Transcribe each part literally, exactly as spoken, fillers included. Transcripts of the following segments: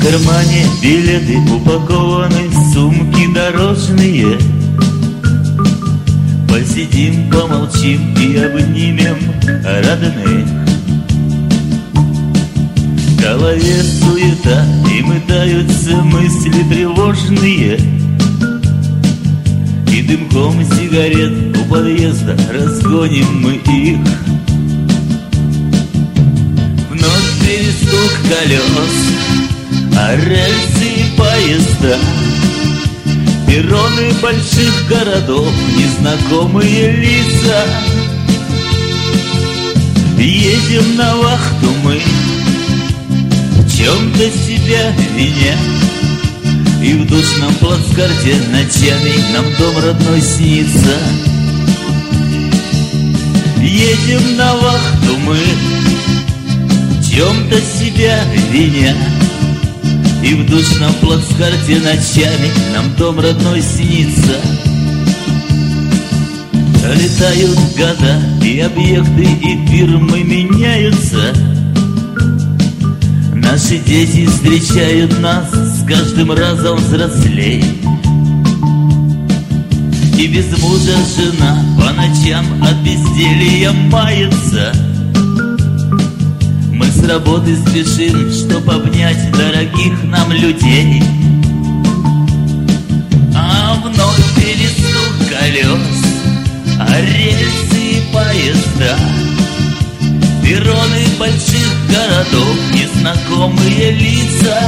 кармане билеты упакованы в сумки дорожные. Посидим, помолчим и обнимем родных. В голове суета и мытаются мысли тревожные, и дымком сигарет у подъезда разгоним мы их. Вновь перестук колес, а рельсы и поезда, перроны больших городов, незнакомые лица. Едем на вахту мы, в чем-то себя виня, и в душном плацкарте ночами нам дом родной снится. Едем на вахту мы, в чем-то себя виня, и в душном плацкарте ночами нам дом родной снится. Летают года, и объекты, и фирмы меняются. Наши дети встречают нас с каждым разом взрослей. И без мужа жена по ночам от безделья мается. Мы с работы спешим, чтоб обнять дорогих нам людей. А вновь перестук колес, а рельсы и поезда, перроны больших городов, незнакомые лица.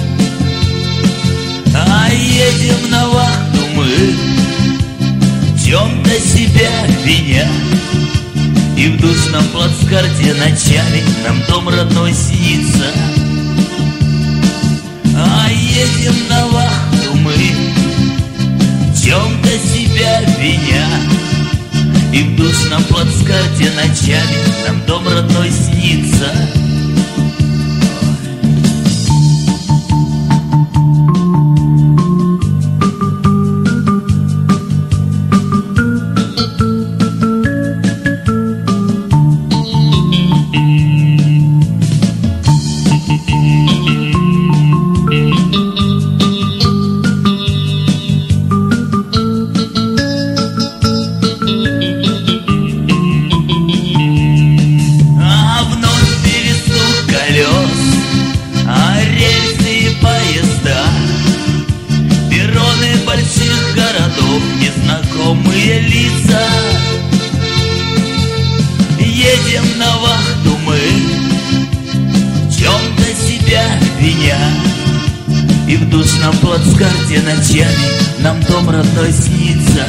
А едем на вахту мы, в чем-то себя виня, и в душном плацкарте ночами нам дом родной снится. А едем на вахту мы, в чем-то себя виня, и в душном плацкарте ночами нам дом родной снится. Незнакомые лица. Едем на вахту мы, в чем-то себя виня, и в душном плацкарте ночами нам дом родной снится.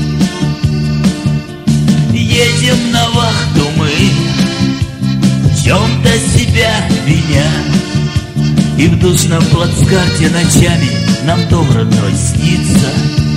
Едем на вахту мы, в чем-то себя виня, и в душном плацкарте ночами нам дом родной снится.